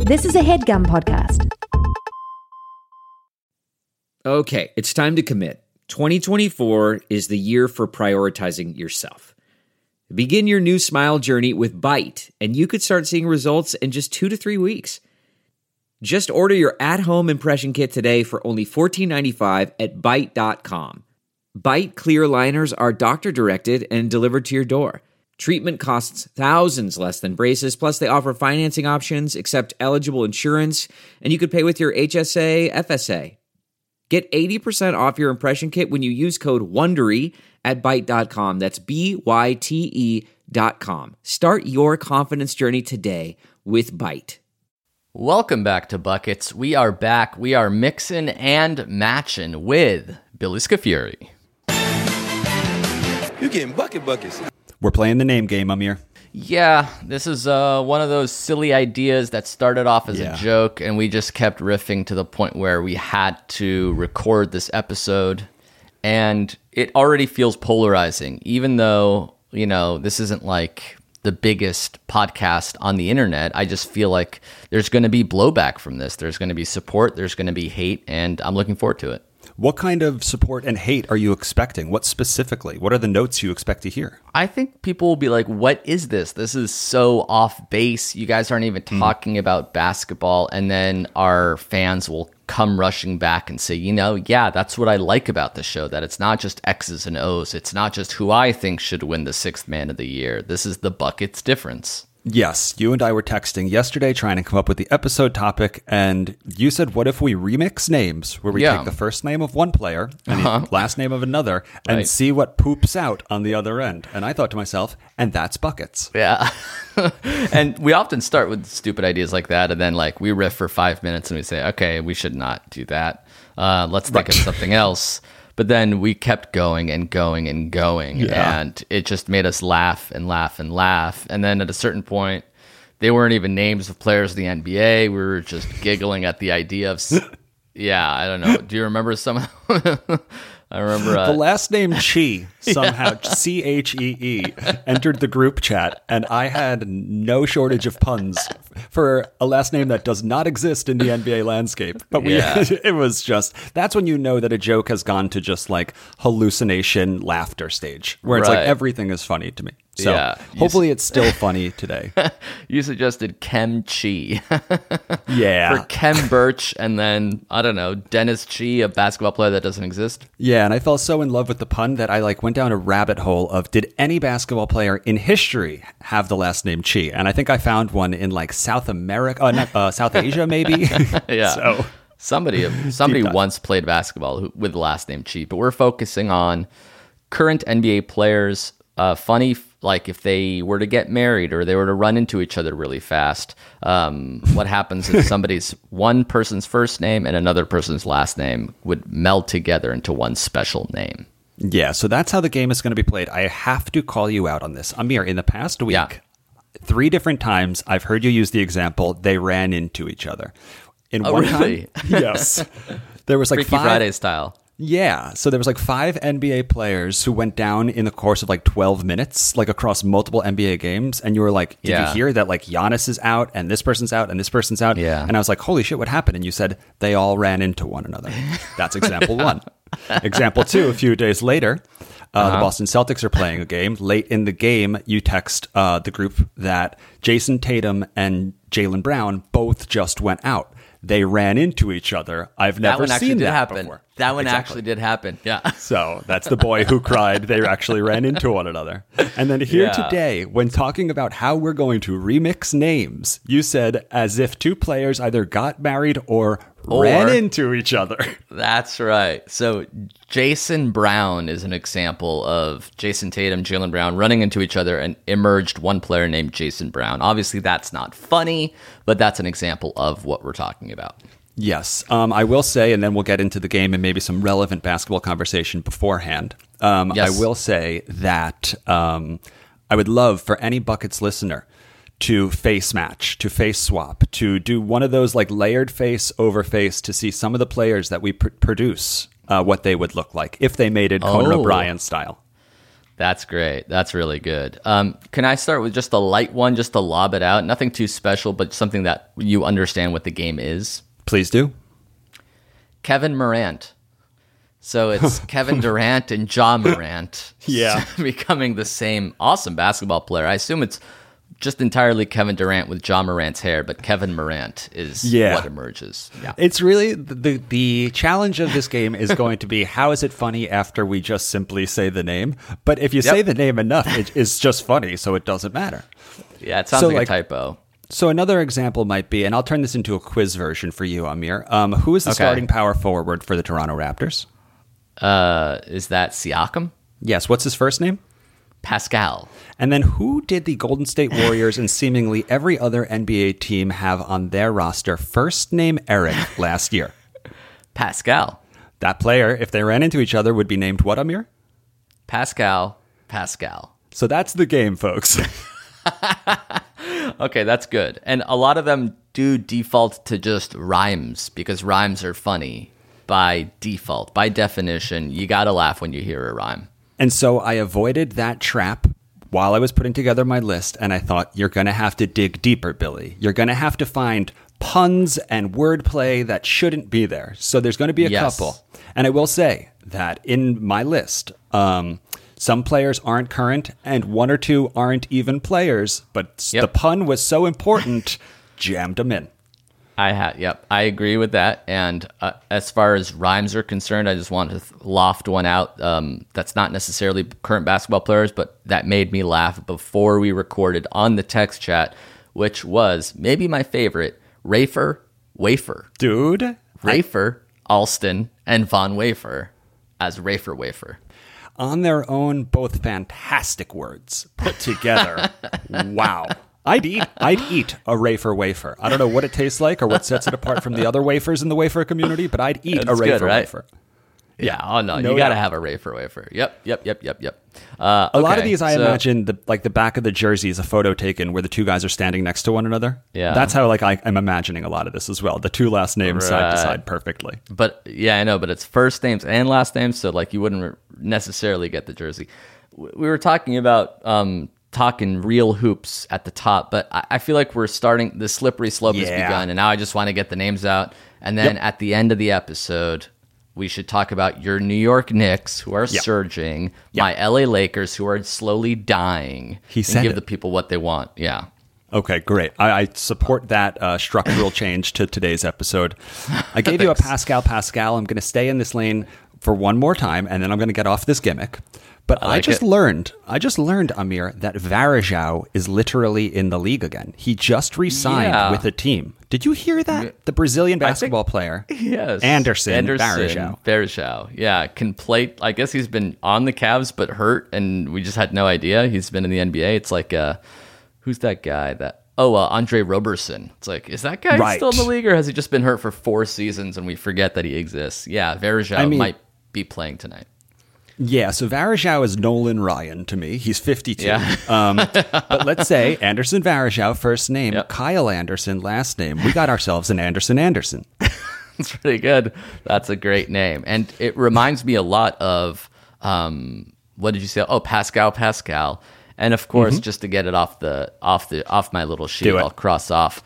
This is a HeadGum podcast. Okay, it's time to commit. 2024 is the year for prioritizing yourself. Begin your new smile journey with Byte, and you could start seeing results in just 2 to 3 weeks. Just order your at-home impression kit today for only $14.95 at Byte.com. Byte clear liners are doctor-directed and delivered to your door. Treatment costs thousands less than braces, plus they offer financing options, accept eligible insurance, and you could pay with your HSA, FSA. Get 80% off your impression kit when you use code WONDERY at Byte.com. That's BYTE.com. Start your confidence journey today with Byte. Welcome back to Buckets. We are back. We are mixing and matching with Billy Scafuri. You getting buckets. We're playing the name game, Amir. Yeah, this is one of those silly ideas that started off as a joke, and we just kept riffing to the point where we had to record this episode, and it already feels polarizing, even though, you know, this isn't like the biggest podcast on the internet. I just feel like there's going to be blowback from this. There's going to be support, there's going to be hate, and I'm looking forward to it. What kind of support and hate are you expecting? What specifically? What are the notes you expect to hear? I think people will be like, what is this? This is so off base. You guys aren't even talking about basketball. And then our fans will come rushing back and say, you know, yeah, that's what I like about the show, that it's not just X's and O's. It's not just who I think should win the sixth man of the year. This is the Buckets difference. Yes, you and I were texting yesterday trying to come up with the episode topic, and you said, what if we remix names, where we take the first name of one player and the last name of another and see what poops out on the other end? And I thought to myself, and that's Buckets. Yeah. And we often start with stupid ideas like that, and then like we riff for 5 minutes and we say, okay, we should not do that. Let's think of something else. But then we kept going and going and going, and it just made us laugh and laugh and laugh. And then at a certain point, they weren't even names of players of the NBA. We were just giggling at the idea of, I don't know. Do you remember some? I remember the last name Chi somehow Chee entered the group chat, and I had no shortage of puns for a last name that does not exist in the NBA landscape. But it was just, that's when you know that a joke has gone to just like hallucination laughter stage, where it's like everything is funny to me. So hopefully it's still funny today. You suggested Kem Chi. For Kem Birch, and then, I don't know, Dennis Chi, a basketball player that doesn't exist. Yeah, and I fell so in love with the pun that I like went down a rabbit hole of, did any basketball player in history have the last name Chi? And I think I found one in like South America, South Asia maybe. Yeah. So somebody once played basketball with the last name Chi, but we're focusing on current NBA players. Funny, like if they were to get married or they were to run into each other really fast, what happens if somebody's one person's first name and another person's last name would meld together into one special name? Yeah, so that's how the game is going to be played. I have to call you out on this. Amir, in the past week, 3 different times I've heard you use the example, they ran into each other. In one really? time, yes. There was like Freaky Friday style. Yeah, so there was like 5 NBA players who went down in the course of like 12 minutes, like across multiple NBA games. And you were like, did you hear that like Giannis is out and this person's out and this person's out? Yeah. And I was like, holy shit, what happened? And you said, they all ran into one another. That's example 1. Example 2, a few days later, the Boston Celtics are playing a game. Late in the game, you text the group that Jason Tatum and Jaylen Brown both just went out. They ran into each other. I've never seen that before. That one actually did happen. Yeah. So that's the boy who cried. They actually ran into one another. And then here today, when talking about how we're going to remix names, you said as if 2 players either got married or ran into each other. That's right. So Jason Brown is an example of Jason Tatum, Jaylen Brown running into each other and emerged one player named Jason Brown. Obviously, that's not funny, but that's an example of what we're talking about. Yes. I will say, and then we'll get into the game and maybe some relevant basketball conversation beforehand. I will say that I would love for any Buckets listener to face match, to face swap, to do one of those like layered face over face to see some of the players that we produce, what they would look like if they made it Conan O'Brien style. That's great. That's really good. Can I start with just a light one, just to lob it out? Nothing too special, but something that you understand what the game is. Please do. Kevin Morant. So it's Kevin Durant and Ja Morant becoming the same awesome basketball player. I assume it's just entirely Kevin Durant with Ja Morant's hair, but Kevin Morant is what emerges. Yeah. It's really the challenge of this game is going to be how is it funny after we just simply say the name? But if you say the name enough, it's just funny, so it doesn't matter. Yeah, it sounds like a typo. So another example might be, and I'll turn this into a quiz version for you, Amir. Who is the starting power forward for the Toronto Raptors? Is that Siakam? Yes. What's his first name? Pascal. And then who did the Golden State Warriors and seemingly every other NBA team have on their roster first name Eric last year? Pascal. That player, if they ran into each other, would be named what, Amir? Pascal. So that's the game, folks. Okay, that's good. And a lot of them do default to just rhymes because rhymes are funny by default. By definition, you got to laugh when you hear a rhyme. And so I avoided that trap while I was putting together my list, and I thought, you're going to have to dig deeper, Billy. You're going to have to find puns and wordplay that shouldn't be there. So there's going to be a couple. And I will say that in my list, some players aren't current, and one or two aren't even players, but the pun was so important, jammed them in. I agree with that. And as far as rhymes are concerned, I just wanted to loft one out that's not necessarily current basketball players, but that made me laugh before we recorded on the text chat, which was maybe my favorite, Rafer Wafer. Dude. Rafer, Alston, and Von Wafer as Rafer Wafer. On their own, both fantastic words put together. Wow. I'd eat a Rafer wafer. I don't know what it tastes like or what sets it apart from the other wafers in the wafer community, but I'd eat a Rafer wafer. Yeah. Oh no, you got to have a Rafer wafer. Yep. A lot of these, I imagine, the back of the jersey is a photo taken where the two guys are standing next to one another. Yeah. That's how I'm imagining a lot of this as well. The two last names side to side perfectly. But yeah, I know. But it's first names and last names, so like you wouldn't necessarily get the jersey. We were talking about talking real hoops at the top, but I feel like we're starting, the slippery slope has begun, and now I just want to get the names out. And then at the end of the episode, we should talk about your New York Knicks, who are surging, my LA Lakers, who are slowly dying, and give the people what they want. Yeah. Okay, great. I support that structural change to today's episode. I gave you a Pascal. I'm going to stay in this lane for one more time, and then I'm going to get off this gimmick. But I just learned, Amir, that Varejao is literally in the league again. He just re-signed with a team. Did you hear that? The Brazilian basketball player. Yes. Anderson Varejao. Yeah, can play. I guess he's been on the Cavs but hurt, and we just had no idea. He's been in the NBA. It's like, who's that guy? Andre Roberson. It's like, is that guy still in the league, or has he just been hurt for 4 seasons and we forget that he exists? Yeah, Varejao might be playing tonight. Yeah, so Varejao is Nolan Ryan to me. He's 52. Yeah. But let's say Anderson Varejao, first name, Kyle Anderson, last name. We got ourselves an Anderson. That's pretty good. That's a great name. And it reminds me a lot of, what did you say? Oh, Pascal. And of course, just to get it off my little sheet, I'll cross off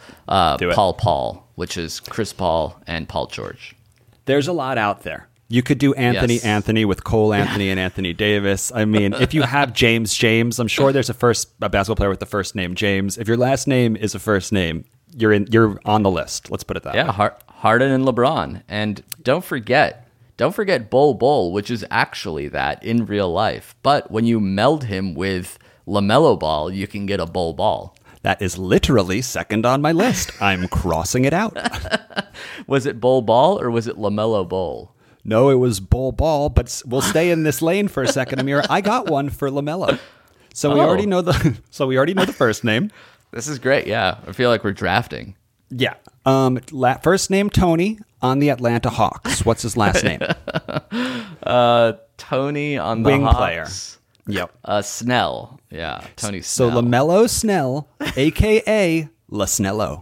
Paul, which is Chris Paul and Paul George. There's a lot out there. You could do Anthony with Cole Anthony and Anthony Davis. I mean, if you have James, I'm sure there's a basketball player with the first name James. If your last name is a first name, you're on the list. Let's put it that way. Yeah, Harden and LeBron. And don't forget Bol, which is actually that in real life. But when you meld him with LaMelo Ball, you can get a Bol. That is literally second on my list. I'm crossing it out. Was it Bol or was it LaMelo Ball? No, it was Bol, but we'll stay in this lane for a second, Amir. I got one for LaMelo. So we already know the first name. This is great. Yeah. I feel like we're drafting. Yeah. First name Tony on the Atlanta Hawks. What's his last name? Tony on the Wing Hawks. player. Yep. Snell. Yeah. Tony Snell. So LaMelo Snell, a.k.a. La Snello.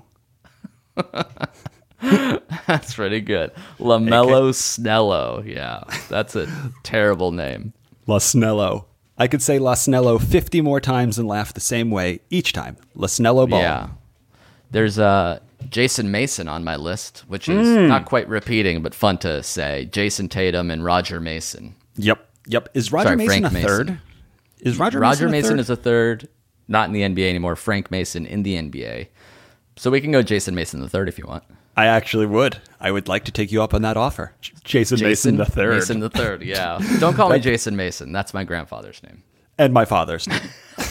That's pretty good. LaMelo Snello. Yeah, that's a terrible name. La Snello. I could say Lasnello 50 more times and laugh the same way each time. Lasnello ball. Yeah. There's Jason Mason on my list, which is not quite repeating, but fun to say. Jason Tatum and Roger Mason. Yep. Is Roger Mason Frank a third? Mason. Is Roger Mason is a third. Not in the NBA anymore. Frank Mason in the NBA. So we can go Jason Mason the third if you want. I actually would. I would like to take you up on that offer. Jason Mason the third. Mason the third, yeah. Don't call me Jason Mason. That's my grandfather's name. And my father's name.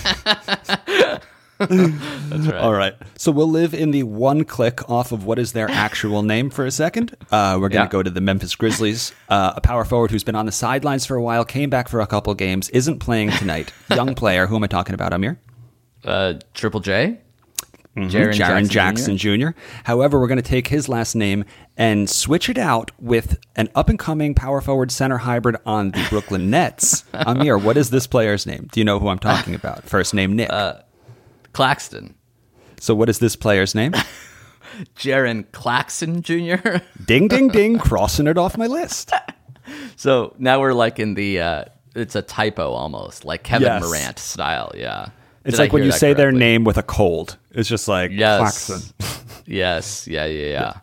That's right. All right. So we'll live in the one click off of what is their actual name for a second. We're going to go to the Memphis Grizzlies. A power forward who's been on the sidelines for a while, came back for a couple games, isn't playing tonight. Young player. Who am I talking about, Amir? Triple J? Jaren Jackson Jr. However, we're going to take his last name and switch it out with an up-and-coming power forward center hybrid on the Brooklyn Nets. Amir, what is this player's name? Do you know who I'm talking about? First name, Nick. Claxton. So what is this player's name? Jaren Claxton Jr. Ding, ding, ding. Crossing it off my list. So now we're like in the, it's a typo almost, like Kevin Yes. Durant style, yeah. It's Did I like when hear you that say their correctly? name with a cold. It's just like Claxton. Yes. Yeah.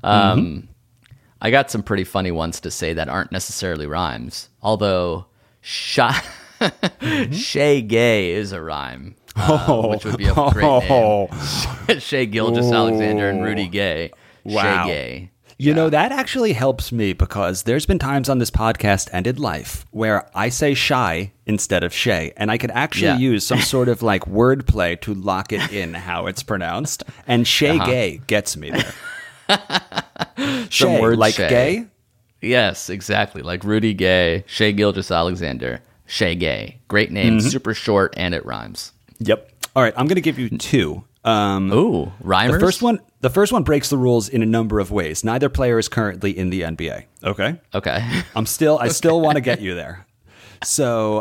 I got some pretty funny ones to say that aren't necessarily rhymes. Although Shay Gay is a rhyme, which would be a great name. Shea Gilgeous-Alexander and Rudy Gay. Wow. Shea Gay. You know, that actually helps me because there's been times on this podcast and in life where I say shy instead of Shay, and I could actually use some sort of like wordplay to lock it in how it's pronounced. And Shay Gay gets me there. Shay, word like Shay. gay? Yes, exactly. Like Rudy Gay, Shea Gilgeous-Alexander, Shea Gay. Great name, super short, and it rhymes. Yep. All right, I'm going to give you two. Ooh, rhymers? The first one breaks the rules in a number of ways. Neither player is currently in the NBA. Okay. Okay. I still want to get you there. So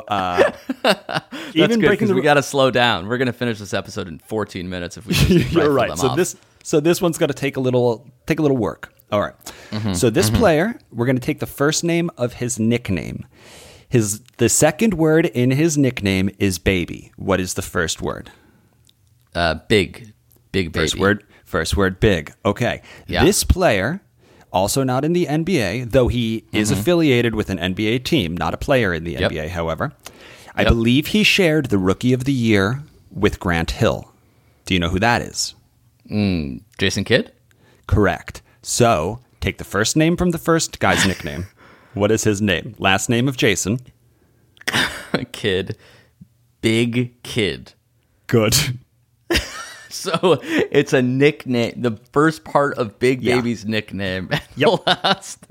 Even breaking we got to slow down. We're going to finish this episode in 14 minutes if we just You're right. them So off. this one's going to take a little work. All right. So this player, we're going to take the first name of his nickname. The second word in his nickname is baby. What is the first word? Big baby. First word big. Okay. Yeah. This player, also not in the NBA, though he is affiliated with an NBA team, not a player in the NBA, however. I believe he shared the Rookie of the Year with Grant Hill. Do you know who that is? Jason Kidd? Correct. So, take the first name from the first guy's nickname. What is his name? Last name of Jason. Kid. Big Kid. Good. So it's a nickname. The first part of Big Yeah. Baby's nickname. And Yep. the last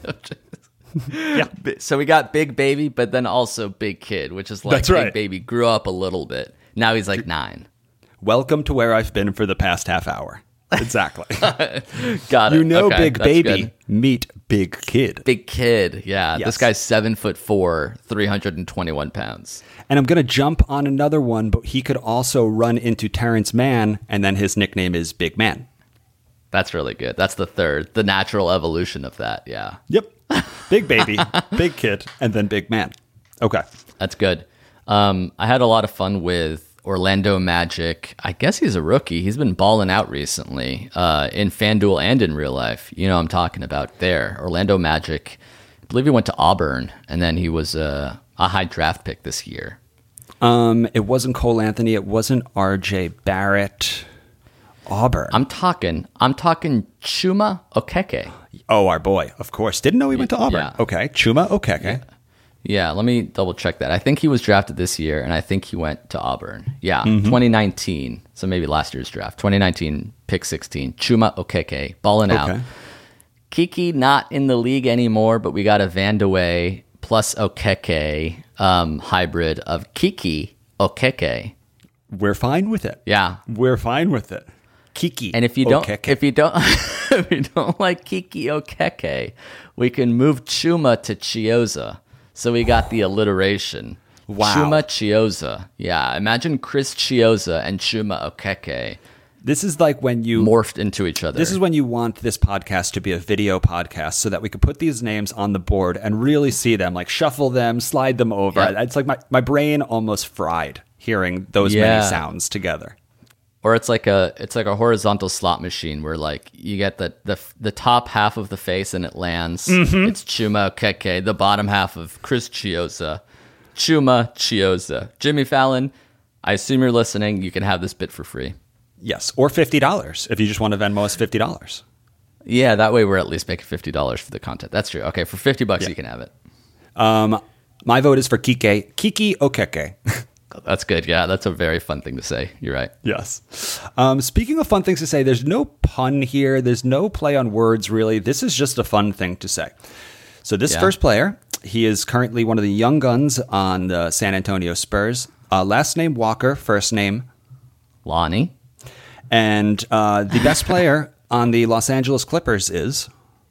Yeah. So we got Big Baby, but then also Big Kid, which is like That's right. Big Baby grew up a little bit. Now he's like 9. Welcome to where I've been for the past half hour. Exactly. Got it. You know, Okay, Big that's Baby, good. meet Big Kid. Big Kid. Yeah. Yes. This guy's 7'4", 321 pounds. And I'm going to jump on another one, but he could also run into Terrence Mann, and then his nickname is Big Man. That's really good. That's the third, the natural evolution of that. Yeah. Yep. Big Baby, Big Kid, and then Big Man. Okay. That's good. I had a lot of fun with Orlando Magic. I guess he's a rookie. He's been balling out recently in FanDuel and in real life. You know what I'm talking about there. Orlando Magic. I believe he went to Auburn, and then he was a high draft pick this year. It wasn't Cole Anthony. It wasn't R.J. Barrett. Auburn. I'm talking Chuma Okeke. Oh, our boy. Of course. Didn't know he went to Auburn. Yeah. Okay. Chuma Okeke. Yeah, let me double check that. I think he was drafted this year, and I think he went to Auburn. Yeah, 2019. So maybe last year's draft. 2019, pick 16. Chuma Okeke, balling out. Kiki not in the league anymore, but we got a Vandeweghe plus Okeke hybrid of Kiki Okeke. We're fine with it. Yeah. We're fine with it. Kiki. And if you don't, Okeke. if you don't like Kiki Okeke, we can move Chuma to Chioza. So we got the alliteration. Wow. Chuma Chioza. Yeah. Imagine Chris Chioza and Chuma Okeke. This is like when you morphed into each other. This is when you want this podcast to be a video podcast so that we could put these names on the board and really see them, like shuffle them, slide them over. Yep. It's like my brain almost fried hearing those many sounds together. Or it's like a horizontal slot machine where like you get the top half of the face and it lands. It's Chuma Okeke. The bottom half of Chris Chiozza. Chuma Chiozza. Jimmy Fallon, I assume you're listening. You can have this bit for free. Yes, or $50 if you just want to Venmo us $50. Yeah, that way we're at least making $50 for the content. That's true. Okay, for $50 you can have it. My vote is for Kiki Okeke. That's good. Yeah, that's a very fun thing to say. You're right. Yes. Speaking of fun things to say, there's no pun here. There's no play on words, really. This is just a fun thing to say. So this first player, he is currently one of the young guns on the San Antonio Spurs. Last name Walker, first name Lonnie. And the best player on the Los Angeles Clippers is?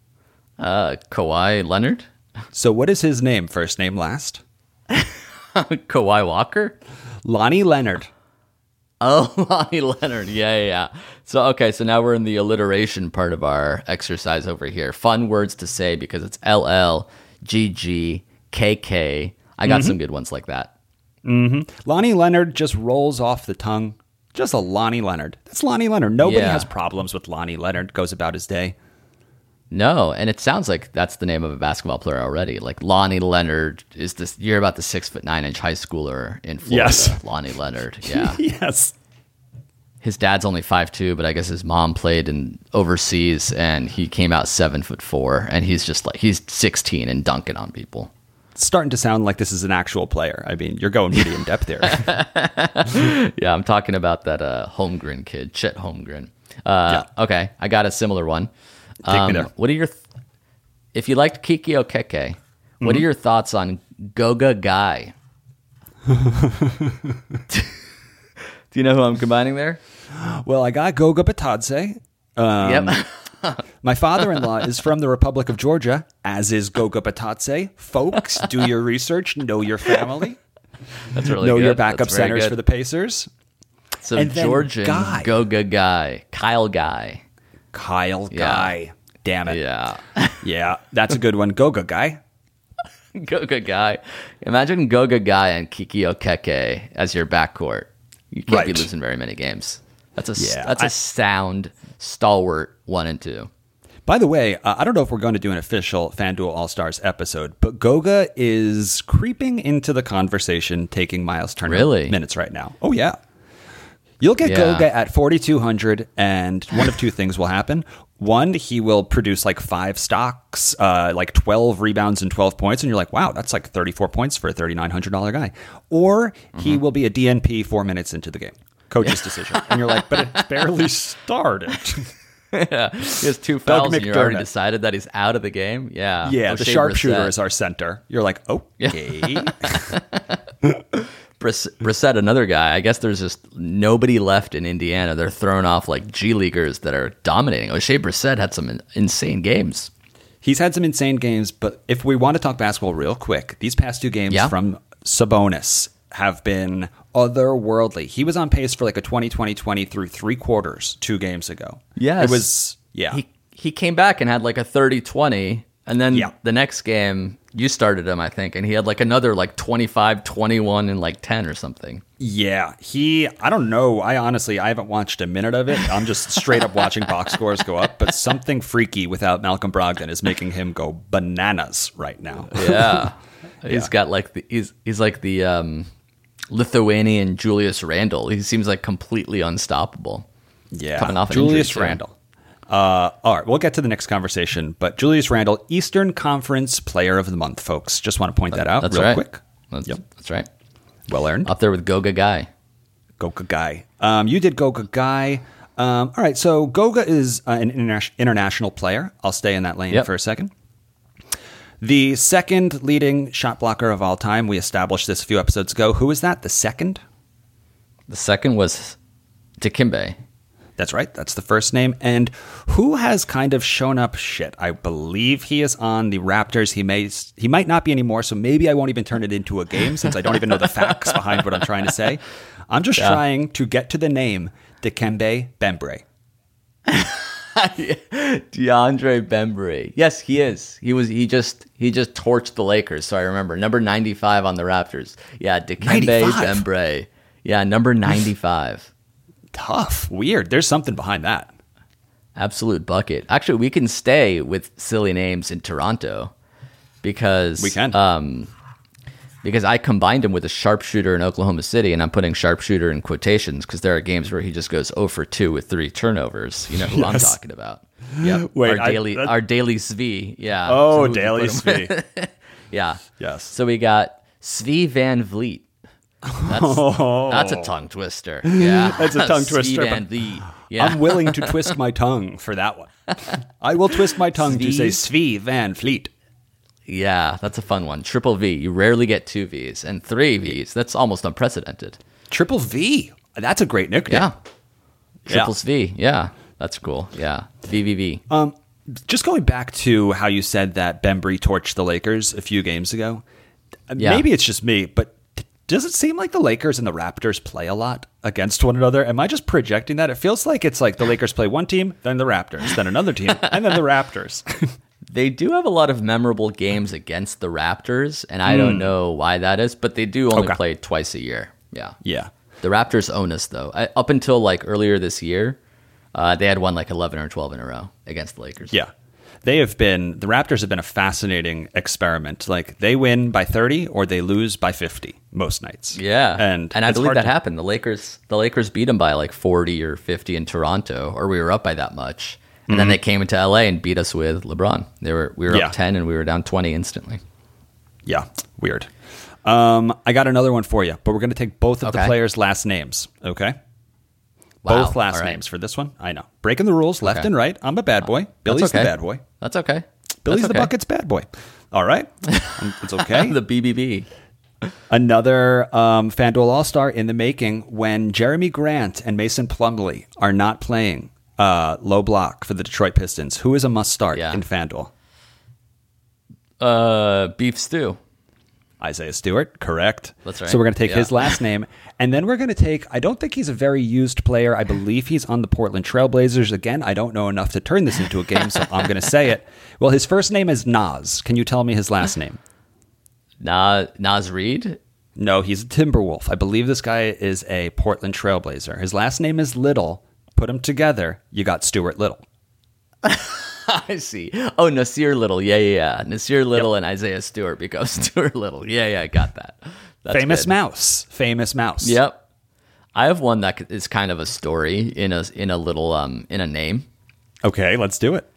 Kawhi Leonard. So what is his name, first name, last? Kawhi Walker? Lonnie Leonard. Oh, Lonnie Leonard. Yeah. So now we're in the alliteration part of our exercise over here. Fun words to say because it's LL, GG, KK. I got some good ones like that. Lonnie Leonard just rolls off the tongue. Just a Lonnie Leonard. That's Lonnie Leonard. Nobody has problems with Lonnie Leonard. Goes about his day. No, and it sounds like that's the name of a basketball player already. Like Lonnie Leonard is this. You're about the 6'9" high schooler in Florida. Yes. Lonnie Leonard. Yeah. Yes. His dad's only 5'2", but I guess his mom played in overseas, and he came out 7'4", and he's just like he's 16 and dunking on people. It's starting to sound like this is an actual player. I mean, you're going medium depth here. Yeah, I'm talking about that Holmgren kid, Chet Holmgren. Okay, I got a similar one. Take me there. What are your if you liked Kiki Okeke, what are your thoughts on Goga Guy? Do you know who I'm combining there? Well, I got Goga Batadze. Yep. My father-in-law is from the Republic of Georgia, as is Goga Batadze. Folks, do your research. Know your family. That's really know good. your backup That's very centers good. for the Pacers. So And then Georgian Guy. Goga Guy, Kyle Guy. Kyle Yeah. Guy. Damn it. Yeah. Yeah, that's a good one. Goga Guy. Goga Guy. Imagine Goga Guy and Kiki Okeke as your backcourt. You can't be Right. losing very many games. That's a Yeah, a sound, stalwart 1 and 2. By the way, I don't know if we're going to do an official FanDuel All-Stars episode, but Goga is creeping into the conversation, taking Miles Turner Really? minutes right now. Oh, yeah. You'll get Yeah. Goga at 4,200, and one of two things will happen. One, he will produce like 5 stocks, like 12 rebounds and 12 points, and you're like, wow, that's like 34 points for a $3,900 guy. Or he will be a DNP 4 minutes into the game. Coach's decision. And you're like, but it's barely started. Yeah. He has 2 fouls and you already McDermott. decided that he's out of the game. Yeah. Yeah, the O'Shea sharpshooter Brissett. is our center. You're like, okay. Brissett, another guy. I guess there's just nobody left in Indiana. They're throwing off like G Leaguers that are dominating. O'Shea Brissett had some insane games. He's had some insane games, but if we want to talk basketball real quick, these past 2 games Yeah. from Sabonis have been otherworldly. He was on pace for like a 20-20-20 through 3 quarters 2 games ago. Yes. It was, yeah. He came back and had like a 30-20, and then Yeah. the next game you started him, I think, and he had like another like 25-21 and like 10 or something. Yeah, I don't know. I haven't watched a minute of it. I'm just straight up watching box scores go up, but something freaky without Malcolm Brogdon is making him go bananas right now. Yeah. He's got like he's like the Lithuanian Julius Randle. He seems like completely unstoppable. Yeah, Coming off an Julius injury, too. Randle. All right, we'll get to the next conversation, but Julius Randle, Eastern Conference Player of the Month, folks. Just want to point that out That's real right. quick. That's right. Well earned. Up there with Goga Guy. Goga Guy. You did Goga Guy. All right, so Goga is an international player. I'll stay in that lane Yep. for a second. The second leading shot blocker of all time. We established this a few episodes ago. Who is that? The second? The second was Dikembe. That's right. That's the first name. And who has kind of shown up shit? I believe he is on the Raptors. He might not be anymore, so maybe I won't even turn it into a game since I don't even know the facts behind what I'm trying to say. I'm just trying to get to the name Dikembe Bembre. DeAndre Bembry. Yes, he is. He just torched the Lakers. So I remember number 95 on the Raptors. Yeah, Dikembe Bembry. Yeah, number 95. Tough. Weird. There's something behind that. Absolute bucket. Actually, we can stay with silly names in Toronto because we can. Because I combined him with a sharpshooter in Oklahoma City, and I'm putting sharpshooter in quotations because there are games where he just goes 0 for 2 with 3 turnovers. You know who I'm talking about. Yep. Wait, our daily Svi. Yeah. Oh, daily Svi. Yeah. Yes. So we got Svi Van Vliet. That's a tongue twister. Yeah. That's a tongue twister. Svi Van Vliet. Yeah. I'm willing to twist my tongue for that one. I will twist my tongue to say Svi Van Vliet. Yeah, that's a fun one. Triple V. You rarely get 2 Vs and 3 Vs. That's almost unprecedented. Triple V. That's a great nickname. Yeah. Triples V. Yeah. That's cool. Yeah. VVV. Just going back to how you said that Bembry torched the Lakers a few games ago. Maybe it's just me, but does it seem like the Lakers and the Raptors play a lot against one another? Am I just projecting that? It feels like it's like the Lakers play one team, then the Raptors, then another team, and then the Raptors. They do have a lot of memorable games against the Raptors, and I don't know why that is, but they do only play twice a year. Yeah. Yeah. The Raptors own us, though. Up until like earlier this year, they had won like 11 or 12 in a row against the Lakers. Yeah. The Raptors have been a fascinating experiment. Like, they win by 30 or they lose by 50 most nights. Yeah. And I believe that happened. The Lakers beat them by like 40 or 50 in Toronto, or we were up by that much. And then they came into LA and beat us with LeBron. We were up 10 and we were down 20 instantly. Yeah, weird. I got another one for you, but we're going to take both of the players' last names, okay? Wow. Both last names for this one. I know. Breaking the rules left and right. I'm a bad boy. Billy's the bad boy. That's okay. Billy's the bucket's bad boy. All right. It's okay. The BBB. Another FanDuel All-Star in the making when Jeremy Grant and Mason Plumlee are not playing low block for the Detroit Pistons. Who is a must start in FanDuel? Beef stew. Isaiah Stewart, correct. That's right. So we're going to take his last name, and then we're going to take, I don't think he's a very used player. I believe he's on the Portland Trailblazers. Again, I don't know enough to turn this into a game, so I'm going to say it. Well, his first name is Naz. Can you tell me his last name? Naz Reid? No, he's a Timberwolf. I believe this guy is a Portland Trailblazer. His last name is Little. Put them together, you got Stuart Little. I see. Oh, Nasir Little. Yeah. Nasir Little and Isaiah Stewart become Stuart Little. Yeah, I got that. That's Famous good. Mouse. Yep. I have one that is kind of a story in a little in a name. Okay, let's do it.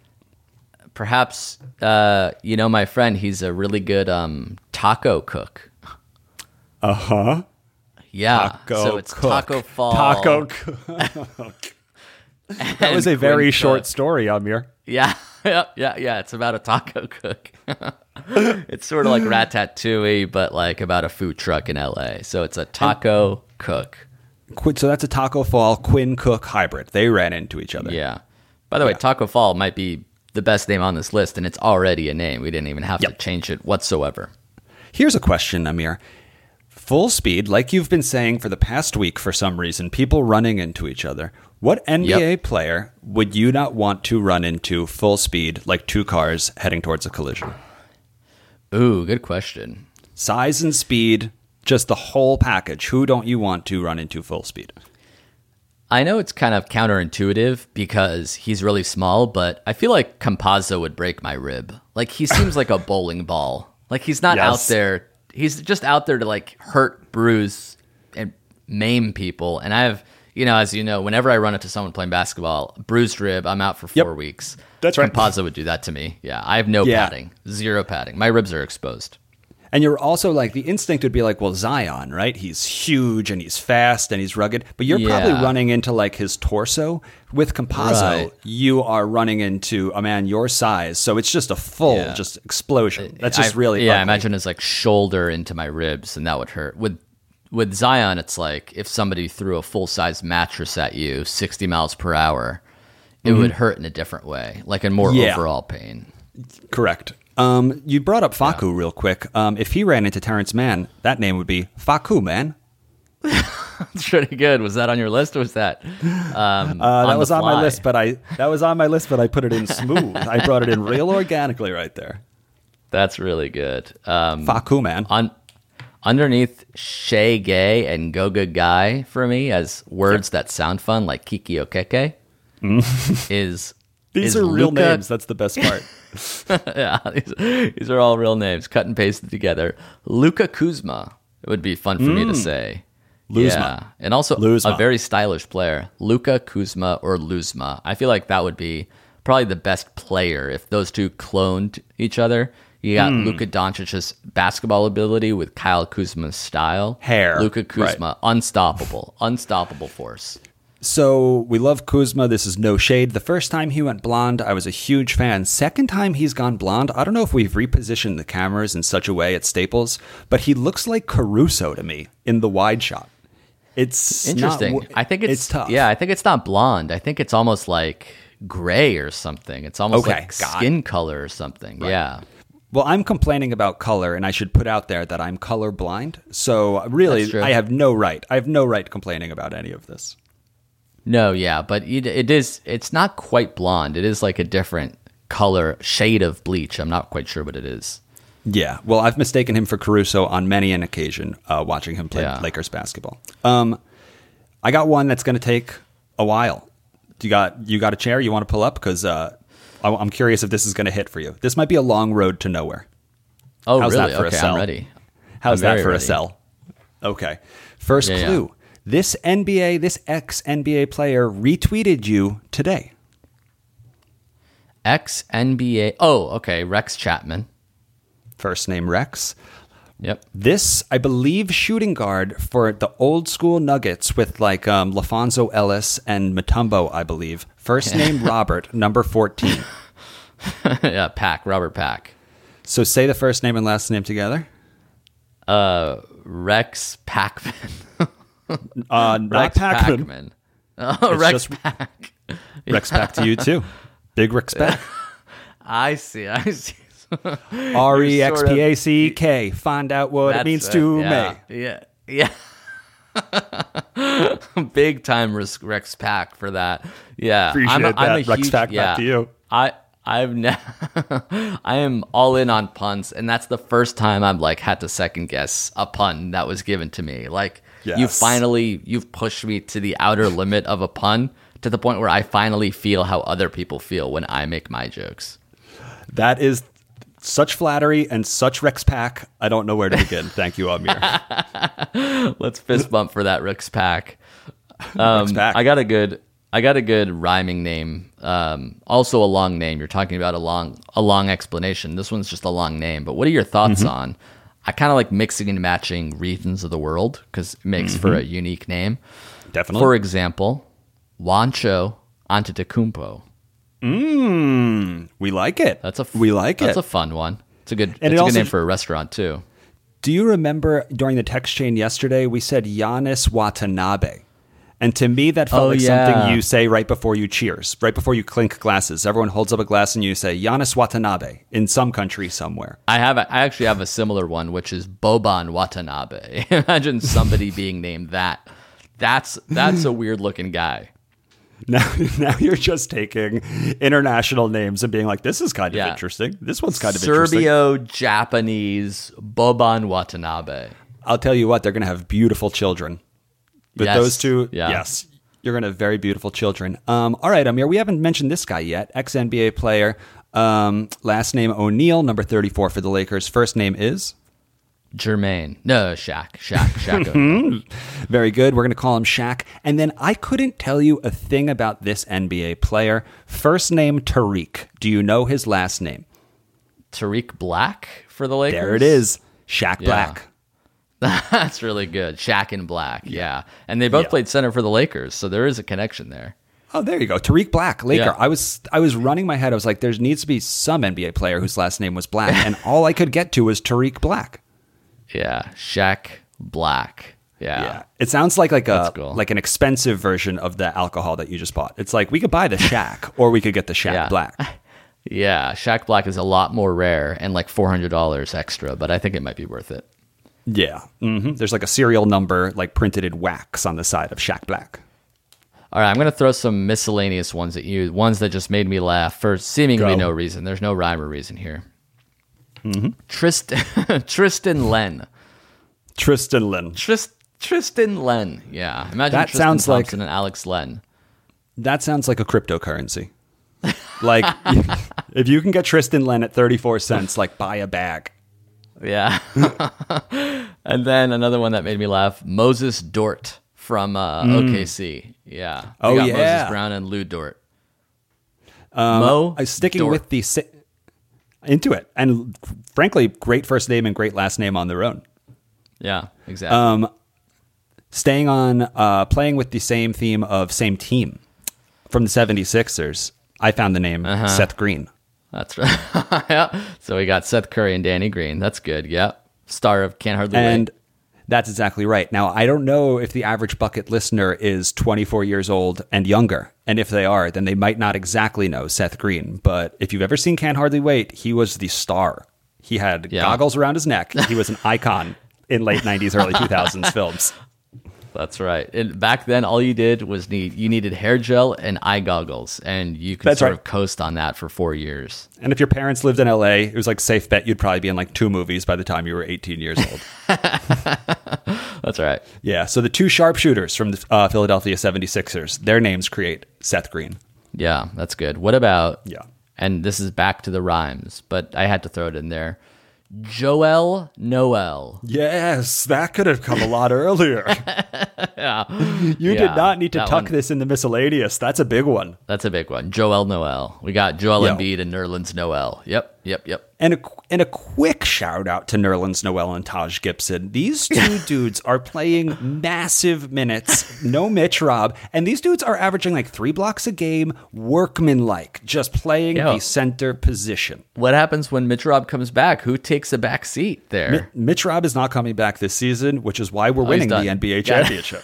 Perhaps my friend, he's a really good taco cook. Uh-huh. Yeah. So it's cook. Taco Fall. Taco cook. That was a very short story, Amir. Yeah. It's about a taco cook. It's sort of like Ratatouille, but like about a food truck in LA. So it's a taco cook. So that's a Taco Fall Quinn Cook hybrid. They ran into each other. Yeah. By the way, Taco Fall might be the best name on this list, and it's already a name. We didn't even have to change it whatsoever. Here's a question, Amir. Full speed, like you've been saying for the past week for some reason, people running into each other. What NBA player would you not want to run into full speed, like two cars heading towards a collision? Ooh, good question. Size and speed, just the whole package. Who don't you want to run into full speed? I know it's kind of counterintuitive because he's really small, but I feel like Campazzo would break my rib. Like, he seems like a bowling ball. Like, he's not out there. He's just out there to, like, hurt, bruise, and maim people. And I have... as you know, whenever I run into someone playing basketball, bruised rib, I'm out for 4 weeks. That's right. Campazzo would do that to me. Yeah, I have no padding. Zero padding. My ribs are exposed. And you're also like, the instinct would be like, well, Zion, right? He's huge and he's fast and he's rugged. But you're probably running into like his torso. With Campazzo, you are running into a man your size. So it's just a full just explosion. That's just really ugly. I imagine his like shoulder into my ribs, and that would hurt. With Zion, it's like if somebody threw a full-size mattress at you 60 miles per hour, it would hurt in a different way, like in more overall pain. Correct. You brought up Facu real quick. If he ran into Terrence Mann, that name would be Facu, man. It's pretty good. Was that on your list, or was that that was on my list, but I put it in smooth. I brought it in real organically right there. That's really good. Faku, man. Underneath Shay Gay and Goga Guy for me as words that sound fun, like Kiki Okeke, These are real names. That's the best part. Yeah, these are all real names, cut and pasted together. Luka Kuzma. It would be fun for me to say. Luzma. Yeah. And also Luzma. a very stylish player. Luka Kuzma or Luzma. I feel like that would be probably the best player if those two cloned each other. You got Luka Doncic's basketball ability with Kyle Kuzma's style. Hair. Luka Kuzma, unstoppable. Unstoppable force. So we love Kuzma. This is no shade. The first time he went blonde, I was a huge fan. Second time he's gone blonde, I don't know if we've repositioned the cameras in such a way at Staples, but he looks like Caruso to me in the wide shot. It's interesting. I think it's tough. Yeah, I think it's not blonde. I think it's almost like gray or something. It's almost like skin color or something. Right. Yeah. Well, I'm complaining about color, and I should put out there that I'm color blind. So really, I have no right. I have no right complaining about any of this. No, yeah, but it's not quite blonde. It is like a different color, shade of bleach. I'm not quite sure what it is. Yeah, well, I've mistaken him for Caruso on many an occasion watching him play Lakers basketball. I got one that's going to take a while. You got a chair you want to pull up? Because I'm curious if this is going to hit for you. This might be a long road to nowhere. Oh, How's really? That for okay, a sell? I'm ready. How's that for ready. a sell? Okay. First clue. Yeah. This ex-NBA player retweeted you today. Ex-NBA. Oh, okay. Rex Chapman. First name Rex. Yep. This, I believe, shooting guard for the old school Nuggets with like LaFonso Ellis and Mutombo, I believe. First name Robert, number 14. Yeah, Robert Pack. So say the first name and last name together. Rex Packman. Not Rex Packman. Oh, Rex Pack. Rex Pack to you too. Big Rex Pack. I see. REXPACK. Find out what it means to me. Yeah. Big time Rex Pack for that. Yeah. Appreciate that. I'm a Rex huge, Pack back to you. I am all in on puns, and that's the first time I've like had to second guess a pun that was given to me. Like you've pushed me to the outer limit of a pun to the point where I finally feel how other people feel when I make my jokes. That is such flattery and such Rex Pack. I don't know where to begin. Thank you, Amir. Let's fist bump for that Rex Pack. Rex Pack. I got a good rhyming name. Also a long name. You're talking about a long explanation. This one's just a long name. But what are your thoughts on? I kind of like mixing and matching regions of the world because it makes for a unique name. Definitely. For example, Juancho Antetokounmpo. We like it. That's a fun one. It's a good name for a restaurant too. Do you remember during the text chain yesterday we said Giannis Watanabe? And to me, that felt something you say right before you cheers, right before you clink glasses. Everyone holds up a glass and you say Giannis Watanabe in some country somewhere. I actually have a similar one, which is Boban Watanabe. Imagine somebody being named that. That's a weird looking guy. Now you're just taking international names and being like, this is kind of interesting. This one's kind of interesting. Serbio-Japanese Boban Watanabe. I'll tell you what, they're going to have beautiful children. With those two, yes, you're going to have very beautiful children. All right, Amir, we haven't mentioned this guy yet. Ex-NBA player, last name O'Neal, number 34 for the Lakers. First name is? Jermaine. No, Shaq O'Neal. Very good. We're going to call him Shaq. And then I couldn't tell you a thing about this NBA player. First name Tariq. Do you know his last name? Tariq Black for the Lakers? There it is. Shaq Black. That's really good. Shaq and Black, yeah. And they both played center for the Lakers, so there is a connection there. Oh, there you go. Tariq Black, Laker. Yeah. I was running my head. I was like, there needs to be some NBA player whose last name was Black, and all I could get to was Tariq Black. Yeah, Shaq Black. Yeah. It sounds like like an expensive version of the alcohol that you just bought. It's like we could buy the Shaq or we could get the Shaq Black. Yeah, Shaq Black is a lot more rare and like $400 extra, but I think it might be worth it. Yeah. There's like a serial number like printed in wax on the side of Shaq Black. All right, I'm going to throw some miscellaneous ones at you, ones that just made me laugh for seemingly no reason. There's no rhyme or reason here. Tristan Len. Tristan Len. Tristan Len. Yeah. Imagine That Tristan sounds like- Thompson and Alex Len. That sounds like a cryptocurrency. Like, if you can get Tristan Len at 34 cents, like buy a bag. Yeah. And then another one that made me laugh, Moses Dort from OKC. Yeah. We got Moses Brown and Lou Dort. Sticking Dort. with the into it, and frankly, great first name and great last name on their own. Yeah, exactly. Staying on, playing with the same theme of same team from the 76ers, I found the name Seth Green. That's right. Yeah. So we got Seth Curry and Danny Green. That's good. Yep. Star of Can't Hardly And Wait. that's exactly right. Now, I don't know if the average Bucket listener is 24 years old and younger. And if they are, then they might not exactly know Seth Green. But if you've ever seen Can't Hardly Wait, he was the star. He had goggles around his neck. He was an icon in late 90s, early 2000s films. That's right. And back then, all you did was you needed hair gel and eye goggles, and you could of coast on that for 4 years. And if your parents lived in LA, it was like safe bet you'd probably be in like 2 movies by the time you were 18 years old. That's right. Yeah. So the 2 sharpshooters from the Philadelphia 76ers, their names create Seth Green. Yeah, that's good. What about? Yeah. And this is back to the rhymes, but I had to throw it in there. Joel Noel. Yes, that could have come a lot earlier. You did not need to tuck this in the miscellaneous. That's a big one. That's a big one. Joel Noel. We got Joel Embiid and Nerlens Noel. Yep. And a quick shout out to Nerlens Noel and Taj Gibson. These 2 dudes are playing massive minutes. No Mitch Rob. And these dudes are averaging like 3 blocks a game, workmanlike, just playing the center position. What happens when Mitch Rob comes back? Who takes a back seat there? Mitch Rob is not coming back this season, which is why we're winning the NBA championship.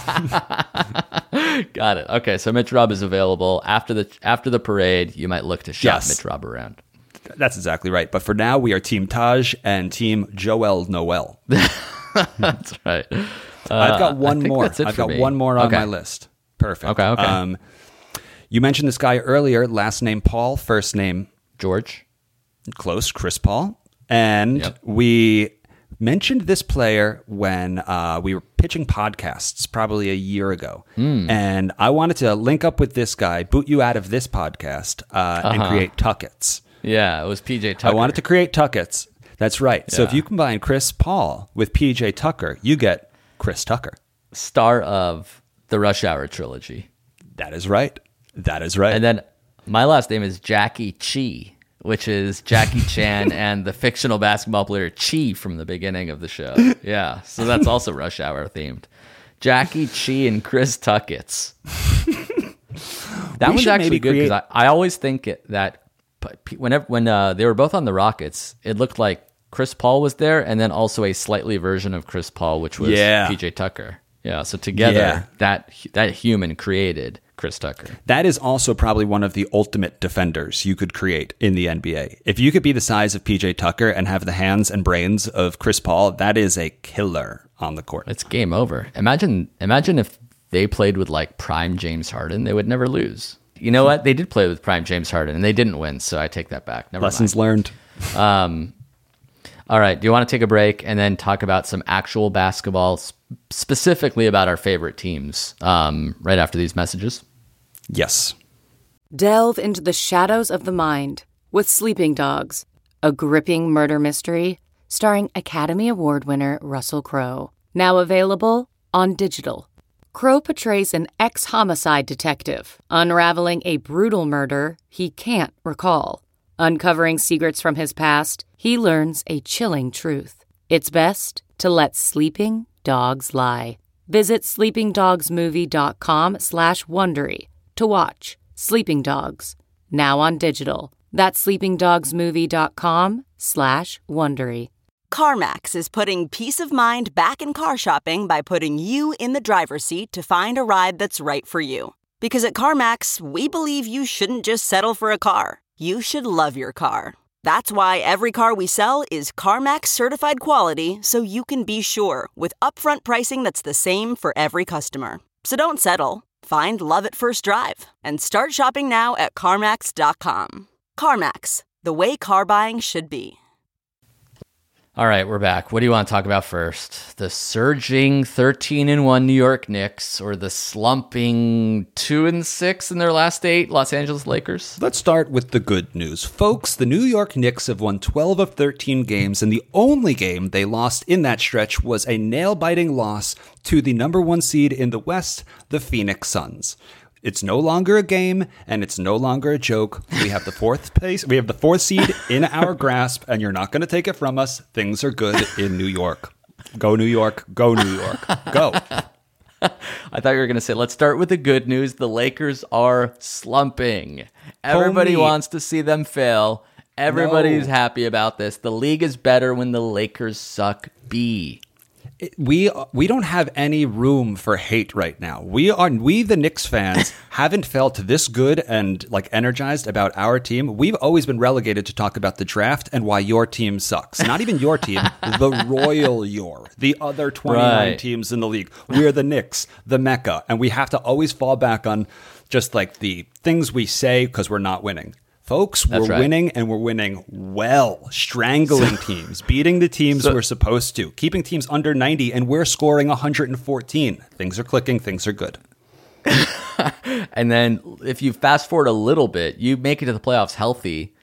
Got it. Okay, so Mitch Rob is available after the parade. You might look to shop Mitch Rob around. That's exactly right. But for now, we are Team Taj and Team Joel Noel. That's right. I've got one more. I've got one more on my list. Perfect. Okay. You mentioned this guy earlier. Last name Paul, first name George. Close, Chris Paul. And we mentioned this player when we were pitching podcasts probably a year ago. And I wanted to link up with this guy, boot you out of this podcast, and create Tuckets. Yeah, it was PJ Tucker. I wanted to create Tuckets. That's right. So if you combine Chris Paul with PJ Tucker, you get Chris Tucker. Star of the Rush Hour trilogy. That is right. And then my last name is Jackie Chi, which is Jackie Chan and the fictional basketball player Chi from the beginning of the show. Yeah, so that's also Rush Hour themed. Jackie Chi and Chris Tuckets. That one's actually good because I always think that when they were both on the Rockets, it looked like Chris Paul was there, and then also a slightly version of Chris Paul, which was PJ Tucker. Yeah, so together that human created Chris Tucker. That is also probably one of the ultimate defenders you could create in the NBA. If you could be the size of PJ Tucker and have the hands and brains of Chris Paul, that is a killer on the court. It's game over. Imagine if they played with like prime James Harden, they would never lose. You know what? They did play with prime James Harden, and they didn't win, so I take that back. Lessons learned. All right. Do you want to take a break and then talk about some actual basketball, specifically about our favorite teams, right after these messages? Yes. Delve into the shadows of the mind with Sleeping Dogs, a gripping murder mystery starring Academy Award winner Russell Crowe. Now available on digital. Crowe portrays an ex-homicide detective unraveling a brutal murder he can't recall. Uncovering secrets from his past, he learns a chilling truth. It's best to let sleeping dogs lie. Visit sleepingdogsmovie.com/Wondery to watch Sleeping Dogs, now on digital. That's sleepingdogsmovie.com/Wondery. CarMax is putting peace of mind back in car shopping by putting you in the driver's seat to find a ride that's right for you. Because at CarMax, we believe you shouldn't just settle for a car. You should love your car. That's why every car we sell is CarMax certified quality, so you can be sure with upfront pricing that's the same for every customer. So don't settle. Find love at first drive and start shopping now at CarMax.com. CarMax, the way car buying should be. All right, we're back. What do you want to talk about first? The surging 13-1 New York Knicks or the slumping 2-6 in their last 8 Los Angeles Lakers? Let's start with the good news. Folks, the New York Knicks have won 12 of 13 games, and the only game they lost in that stretch was a nail-biting loss to the number 1 seed in the West, the Phoenix Suns. It's no longer a game, and it's no longer a joke. We have the 4th seed in our grasp, and you're not going to take it from us. Things are good in New York. Go New York. Go New York. Go. I thought you were going to say, let's start with the good news. The Lakers are slumping. Everybody wants to see them fail. Everybody's happy about this. The league is better when the Lakers suck B. We don't have any room for hate right now. We the Knicks fans haven't felt this good and like energized about our team. We've always been relegated to talk about the draft and why your team sucks. Not even your team, the royal the other 29 teams in the league. We're the Knicks, the Mecca, and we have to always fall back on just like the things we say because we're not winning. Folks, we're winning, and we're winning well, strangling teams, beating the teams we're supposed to, keeping teams under 90, and we're scoring 114. Things are clicking. Things are good. And then if you fast forward a little bit, you make it to the playoffs healthy.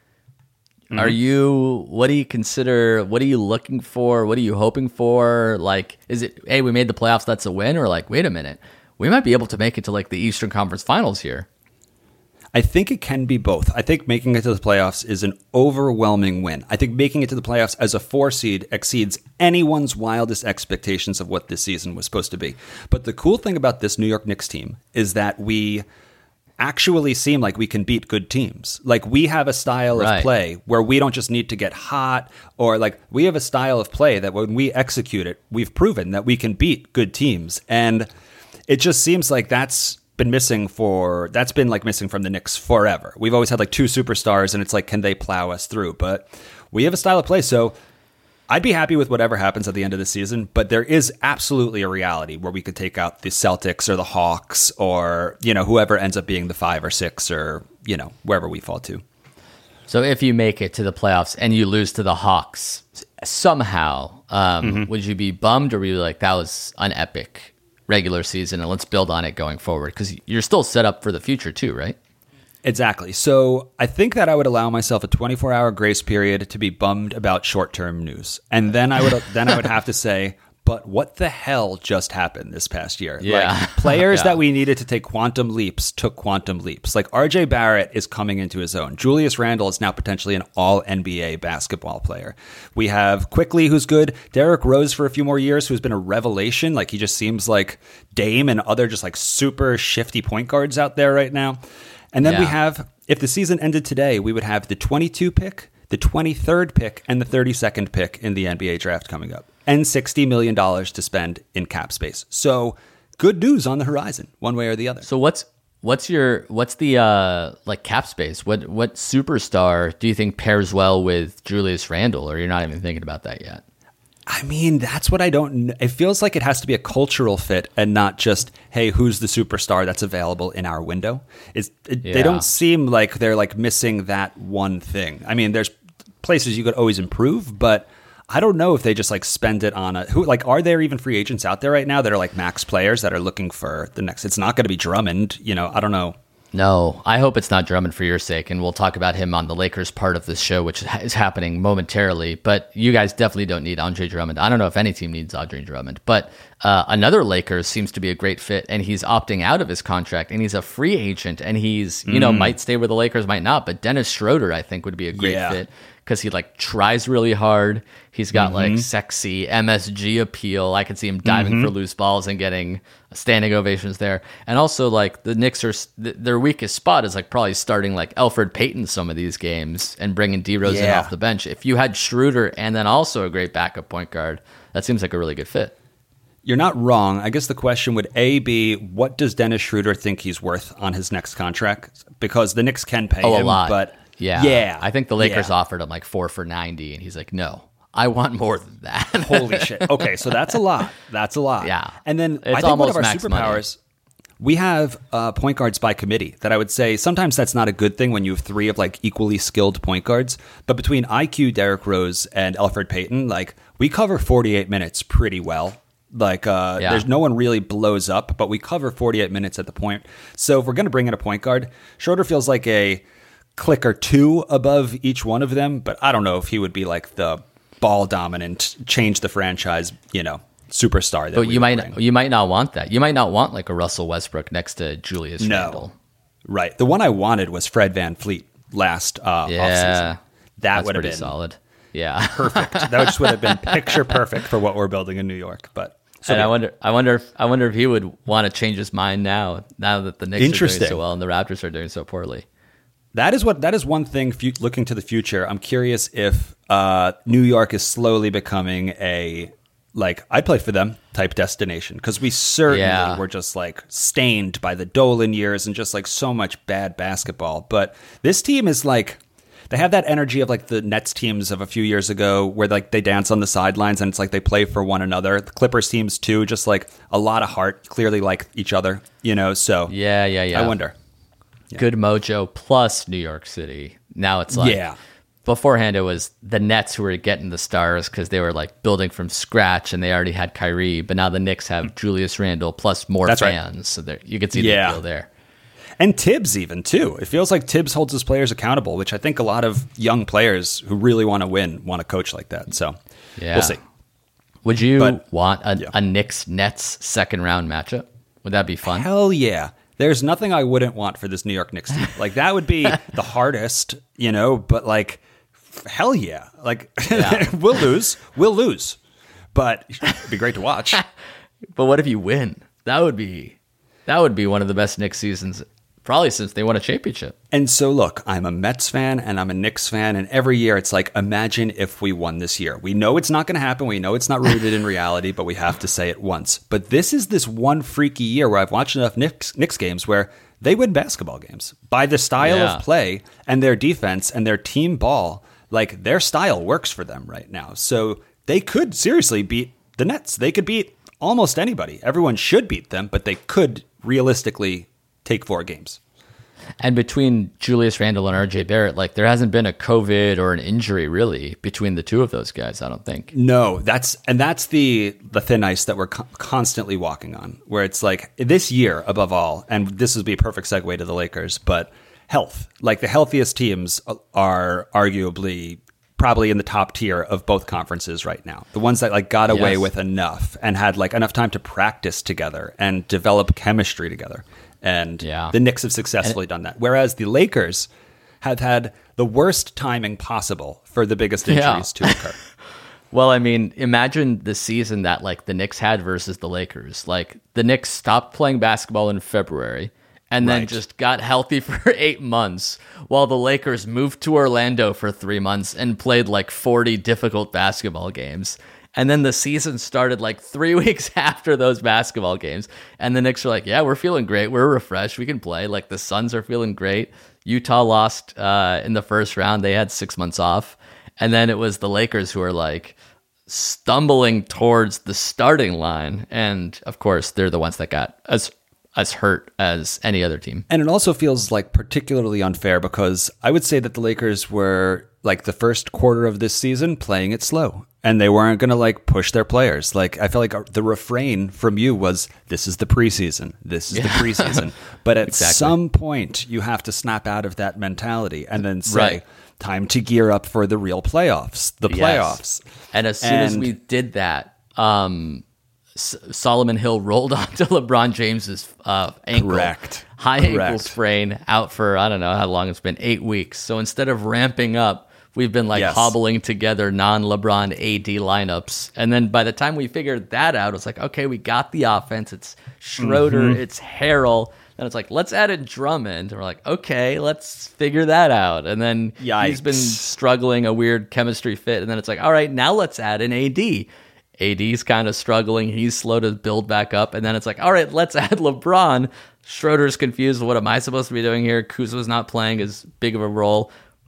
Mm-hmm. What do you consider, what are you looking for? What are you hoping for? Like, is it, hey, we made the playoffs, that's a win? Or like, wait a minute, we might be able to make it to like the Eastern Conference Finals here. I think it can be both. I think making it to the playoffs is an overwhelming win. I think making it to the playoffs as a 4 seed exceeds anyone's wildest expectations of what this season was supposed to be. But the cool thing about this New York Knicks team is that we actually seem like we can beat good teams. Like we have a style of play where we don't just need to get hot, or like we have a style of play that when we execute it, we've proven that we can beat good teams. And it just seems like that's been missing from the Knicks forever. We've always had like 2 superstars, and it's like, can they plow us through? But we have a style of play, so I'd be happy with whatever happens at the end of the season. But there is absolutely a reality where we could take out the Celtics or the Hawks, or whoever ends up being the 5 or 6, or wherever we fall to. So if you make it to the playoffs and you lose to the Hawks somehow, would you be bummed, or were you like, that was an epic regular season and let's build on it going forward? Because you're still set up for the future too, right? Exactly. So I think that I would allow myself a 24-hour grace period to be bummed about short-term news. And then I would have to say, but what the hell just happened this past year? Yeah. Like, players that we needed to take quantum leaps took quantum leaps. Like RJ Barrett is coming into his own. Julius Randle is now potentially an all-NBA basketball player. We have Quickly, who's good. Derrick Rose for a few more years, who's been a revelation. Like he just seems like Dame and other just like super shifty point guards out there right now. And then we have, if the season ended today, we would have the 22 pick, the 23rd pick, and the 32nd pick in the NBA draft coming up, and $60 million to spend in cap space. So good news on the horizon, one way or the other. So what's the like cap space? What superstar do you think pairs well with Julius Randle, or you're not even thinking about that yet? I mean, that's what I don't. It feels like it has to be a cultural fit and not just, hey, who's the superstar that's available in our window? They don't seem like they're like missing that one thing. I mean, there's places you could always improve, but I don't know if they just like spend it on are there even free agents out there right now that are like max players that are looking for the next? It's not going to be Drummond, I don't know. No, I hope it's not Drummond for your sake, and we'll talk about him on the Lakers part of this show, which is happening momentarily. But you guys definitely don't need Andre Drummond. I don't know if any team needs Andre Drummond, but another Lakers seems to be a great fit, and he's opting out of his contract, and he's a free agent, and he's might stay with the Lakers, might not. But Dennis Schroeder, I think, would be a great fit because he like tries really hard. He's got like sexy MSG appeal. I could see him diving for loose balls and getting standing ovations there. And also like the Knicks are their weakest spot is like probably starting like Elfrid Payton some of these games and bringing DeRozan off the bench. If you had Schroeder and then also a great backup point guard, that seems like a really good fit. You're not wrong. I guess the question would be, what does Dennis Schroeder think he's worth on his next contract? Because the Knicks can pay him, a lot. but Yeah. I think the Lakers Yeah. offered him like 4 for $90, and he's like, no, I want more than that. Holy shit. Okay, so that's a lot. That's a lot. Yeah. And then It's I think one almost of our max money. superpowers, we have point guards by committee that I would say sometimes that's not a good thing when you have 3 of like equally skilled point guards. But between IQ, Derrick Rose, and Elfrid Payton, like we cover 48 minutes pretty well. Like there's no one really blows up, but we cover 48 minutes at the point. So if we're going to bring in a point guard, Schroeder feels like a click or 2 above each one of them. But I don't know if he would be like the ball dominant, change the franchise, superstar. That But we you would might bring. not want that. You might not want like a Russell Westbrook next to Julius Randle. Right. The one I wanted was Fred VanVleet last offseason. That That's would have pretty been solid. Yeah. perfect. That just would have been picture perfect for what we're building in New York. But so And I wonder if he would want to change his mind now that the Knicks are doing Interesting. so well and the Raptors are doing so poorly. that is one thing. Looking to the future, I'm curious if New York is slowly becoming a like I'd play for them type destination, because we certainly were just like stained by the Dolan years and just like so much bad basketball. But this team is like, they have that energy of like the Nets teams of a few years ago where like they dance on the sidelines and it's like they play for one another. The Clippers teams too, just like a lot of heart, clearly like each other, so Yeah. I wonder. Good mojo plus New York City. Now it's like, Yeah. beforehand it was the Nets who were getting the stars because they were like building from scratch and they already had Kyrie. But now the Knicks have Julius Randle plus more That's right. fans. So you can see Yeah. the appeal there. And Tibbs even, too. It feels like Tibbs holds his players accountable, which I think a lot of young players who really want to win want to coach like that. So Yeah. we'll see. Would you But- want yeah. a Knicks-Nets second round matchup? Would that be fun? Hell yeah. There's nothing I wouldn't want for this New York Knicks team. Like, that would be the hardest, but like, hell yeah. Like, we'll lose. But it'd be great to watch. But what if you win? That would be one of the best Knicks seasons probably since they won a championship. And so, look, I'm a Mets fan and I'm a Knicks fan, and every year it's like, imagine if we won this year. We know it's not going to happen. We know it's not rooted in reality, but we have to say it once. But this is this one freaky year where I've watched enough Knicks games where they win basketball games by the style of play and their defense and their team ball. Like, their style works for them right now. So they could seriously beat the Nets. They could beat almost anybody. Everyone should beat them, but they could realistically take 4 games. And between Julius Randle and RJ Barrett, like there hasn't been a COVID or an injury really between the two of those guys, I don't think. No, that's the thin ice that we're constantly walking on, where it's like this year above all, and this would be a perfect segue to the Lakers, but health. Like the healthiest teams are arguably probably in the top tier of both conferences right now. The ones that like got away with enough and had like enough time to practice together and develop chemistry together. And the Knicks have successfully done that. Whereas the Lakers have had the worst timing possible for the biggest injuries to occur. Well, I mean, imagine the season that like the Knicks had versus the Lakers. Like the Knicks stopped playing basketball in February and then just got healthy for 8 months while the Lakers moved to Orlando for 3 months and played like 40 difficult basketball games. And then the season started like 3 weeks after those basketball games. And the Knicks are like, yeah, we're feeling great. We're refreshed. We can play. Like the Suns are feeling great. Utah lost in the first round. They had 6 months off. And then it was the Lakers who are like stumbling towards the starting line. And of course, they're the ones that got as hurt as any other team. And it also feels like particularly unfair because I would say that the Lakers were like the first quarter of this season playing it slow. And they weren't going to like push their players. Like I feel like the refrain from you was, this is the preseason. This is the preseason. But at some point you have to snap out of that mentality and then say, time to gear up for the real playoffs, the playoffs. And as soon as we did that, Solomon Hill rolled onto LeBron James's ankle. High ankle sprain, out for, I don't know how long it's been, 8 weeks. So instead of ramping up, we've been like hobbling together non-LeBron AD lineups. And then by the time we figured that out, it's like, okay, we got the offense. It's Schroeder, it's Harrell. And it's like, let's add in Drummond. And we're like, okay, let's figure that out. And then he's been struggling, a weird chemistry fit. And then it's like, all right, now let's add in AD. AD's kind of struggling. He's slow to build back up. And then it's like, all right, let's add LeBron. Schroeder's confused. What am I supposed to be doing here? Kuzma's not playing as big of a role.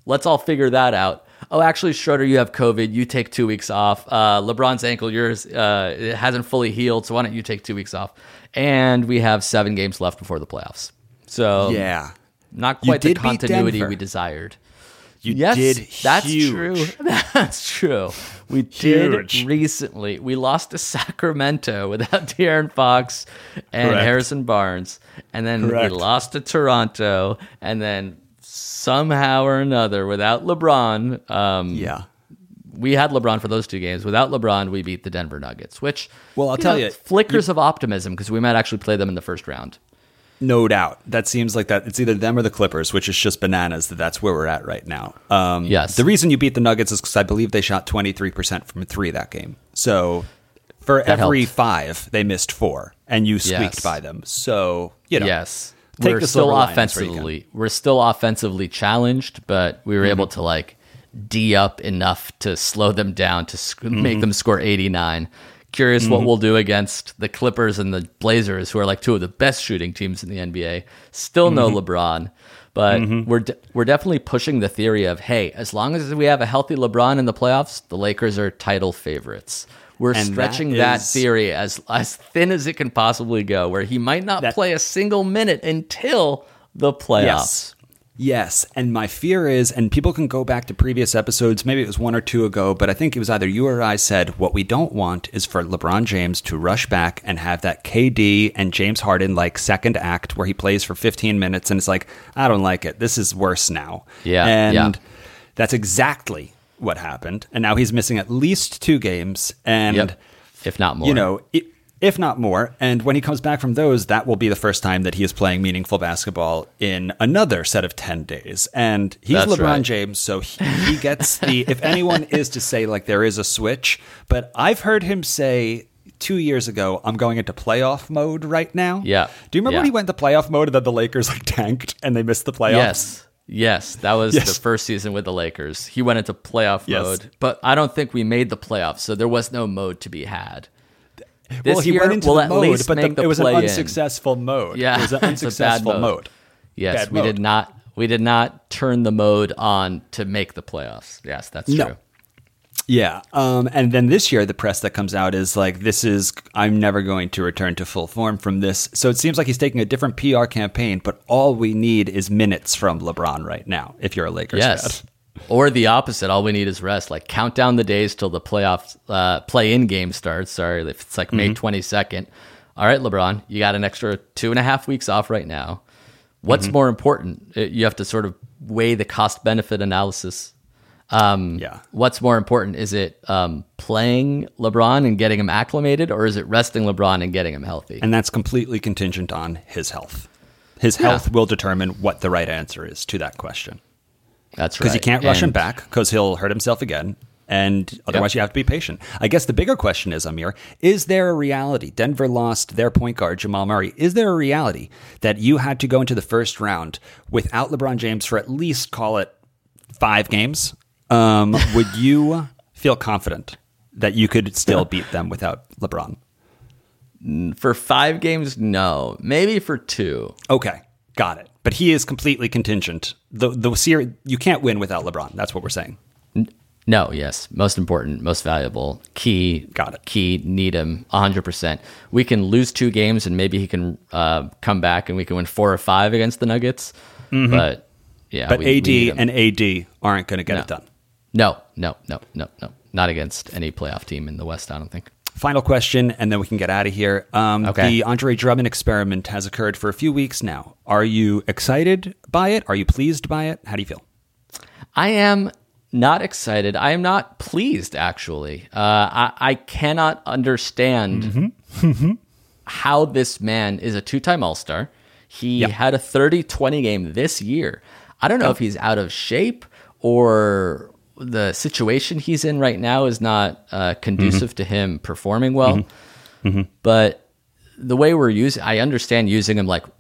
Let's all figure that out. Oh, actually, Schroeder, you have COVID. You take 2 weeks off. LeBron's ankle, yours, it hasn't fully healed. So why don't you take 2 weeks off? And we have 7 games left before the playoffs. So Yeah. not quite the did beat continuity Denver. we desired. You Yes, did that's huge. true. That's true. We did Huge. recently. We lost to Sacramento without De'Aaron Fox and Correct. Harrison Barnes. And then Correct. we lost to Toronto. And then somehow or another, without LeBron, Yeah. we had LeBron for those 2 games. Without LeBron, we beat the Denver Nuggets, which, Well, I'll tell you, flickers of optimism because we might actually play them in the first round. No doubt. That seems like that. It's either them or the Clippers, which is just bananas that's where we're at right now. Yes. The reason you beat the Nuggets is because I believe they shot 23% from 3 that game. So for every helped. 5, they missed 4, and you squeaked Yes. by them. So, you know. Yes. Take We're the still silver linings where you can. offensively. We're still offensively challenged, but we were able to like D up enough to slow them down to make them score 89. Curious what we'll do against the Clippers and the Blazers, who are like 2 of the best shooting teams in the NBA. Still no LeBron, but we're definitely pushing the theory of, hey, as long as we have a healthy LeBron in the playoffs, the Lakers are title favorites. We're And stretching that that is- theory as thin as it can possibly go, where he might not play a single minute until the playoffs. Yes, and my fear is, and people can go back to previous episodes, maybe it was 1 or 2 ago, but I think it was either you or I said, what we don't want is for LeBron James to rush back and have that KD and James Harden like second act where he plays for 15 minutes and it's like, I don't like it. This is worse now. Yeah, And yeah. that's exactly what happened. And now he's missing at least 2 games. And, Yep. If not more. you know, if not more. And when he comes back from those, that will be the first time that he is playing meaningful basketball in another set of 10 days. And he's That's LeBron right. James, so he gets the, if anyone is to say like there is a switch, but I've heard him say 2 years ago, I'm going into playoff mode right now. Yeah. Do you remember Yeah. when he went to playoff mode and then the Lakers like tanked and they missed the playoffs? Yes, that was Yes. the first season with the Lakers. He went into playoff Yes. mode, but I don't think we made the playoffs, so there was no mode to be had. This Well, he year, went into we'll the at mode, least but make the it was an play-in. unsuccessful mode. Yeah, It was an it's a bad unsuccessful mode. mode. Yes, Bad we mode. did not. We did not turn the mode on to make the playoffs. Yes, that's No. true. Yeah. And then this year, the press that comes out is like, I'm never going to return to full form from this. So it seems like he's taking a different PR campaign, but all we need is minutes from LeBron right now, if you're a Lakers Yes. fan. Or the opposite. All we need is rest. Like count down the days till the playoffs play-in game starts. Sorry, if it's like May 22nd. All right, LeBron, you got an extra 2.5 weeks off right now. What's more important? You have to sort of weigh the cost-benefit analysis. Yeah. What's more important? Is it playing LeBron and getting him acclimated, or is it resting LeBron and getting him healthy? And that's completely contingent on his health. His health will determine what the right answer is to that question. That's right. Because you can't rush him And- back because he'll hurt himself again. And otherwise, you have to be patient. I guess the bigger question is, Amir, is there a reality? Denver lost their point guard, Jamal Murray. Is there a reality that you had to go into the first round without LeBron James for at least, call it, 5 games? Would you feel confident that you could still beat them without LeBron? For 5 games, no. Maybe for 2. Okay, got it. But he is completely contingent. The series, you can't win without LeBron. That's what we're saying. No, yes. Most important, most valuable, key. Got it. Key, need him 100%. We can lose 2 games and maybe he can come back and we can win 4 or 5 against the Nuggets. But yeah, But we need AD him. and AD aren't going to get it done. No. Not against any playoff team in the West, I don't think. Final question, and then we can get out of here. Okay. The Andre Drummond experiment has occurred for a few weeks now. Are you excited by it? Are you pleased by it? How do you feel? I am not excited. I am not pleased, actually. I cannot understand how this man is a 2-time All-Star. He had a 30-20 game this year. I don't know if he's out of shape or the situation he's in right now is not conducive to him performing well. But the way we're using, I understand using him like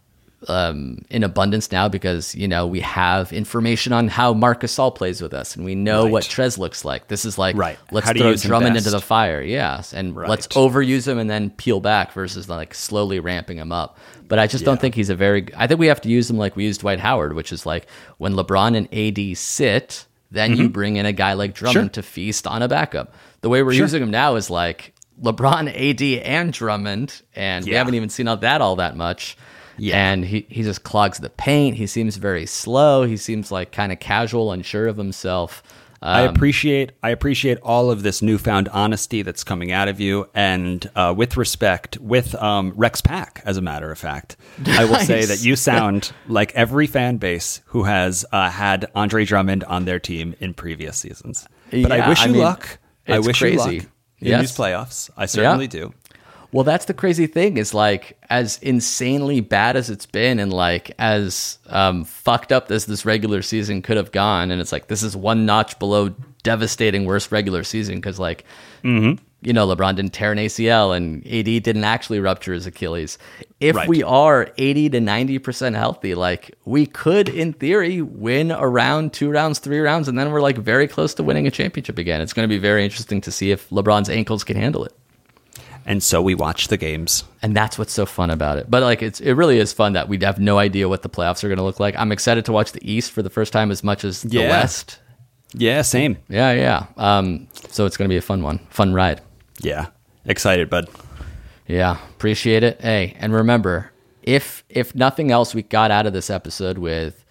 in abundance now because, you know, we have information on how Marc Gasol plays with us and we know what Trez looks like. This is like, let's throw Drummond into the fire. Yes. And let's overuse him and then peel back versus like slowly ramping him up. But I just don't think he's I think we have to use him like we used Dwight Howard, which is like when LeBron and AD sit, then you bring in a guy like Drummond to feast on a backup. The way we're using him now is like LeBron, AD, and Drummond, and we haven't even seen all that much. Yeah. And he just clogs the paint. He seems very slow. He seems like kind of casual, unsure of himself. I appreciate all of this newfound honesty that's coming out of you, and with respect, with Rex Pack, as a matter of fact, I will say that you sound like every fan base who has had Andre Drummond on their team in previous seasons. But I wish you luck. I wish you luck in these playoffs. I certainly do. Well, that's the crazy thing is like as insanely bad as it's been and like as fucked up as this regular season could have gone. And it's like this is one notch below devastating worst regular season because like, you know, LeBron didn't tear an ACL and AD didn't actually rupture his Achilles. If we are 80 to 90% healthy, like we could, in theory, win a round, 2 rounds, 3 rounds, and then we're like very close to winning a championship again. It's going to be very interesting to see if LeBron's ankles can handle it. And so we watch the games. And that's what's so fun about it. But like it really is fun that we have no idea what the playoffs are going to look like. I'm excited to watch the East for the first time as much as the West. Yeah, same. Yeah. So it's going to be a fun ride. Yeah. Excited, bud. Yeah, appreciate it. Hey, and remember, if nothing else, we got out of this episode with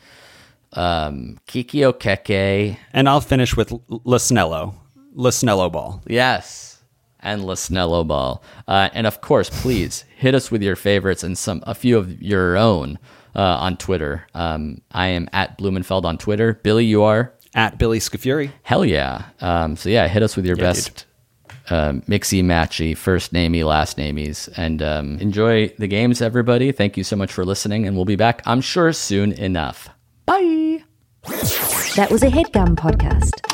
Kiki Okeke. And I'll finish with LaSnello Ball. Yes. And LaSnello Ball. And of course, please hit us with your favorites and a few of your own on Twitter. I am at Blumenfeld on Twitter. Billy, you are? At Billy Scafuri. Hell yeah. So yeah, hit us with your best mixy matchy, first namey, last nameys. And enjoy the games, everybody. Thank you so much for listening. And we'll be back, I'm sure, soon enough. Bye. That was a HeadGum podcast.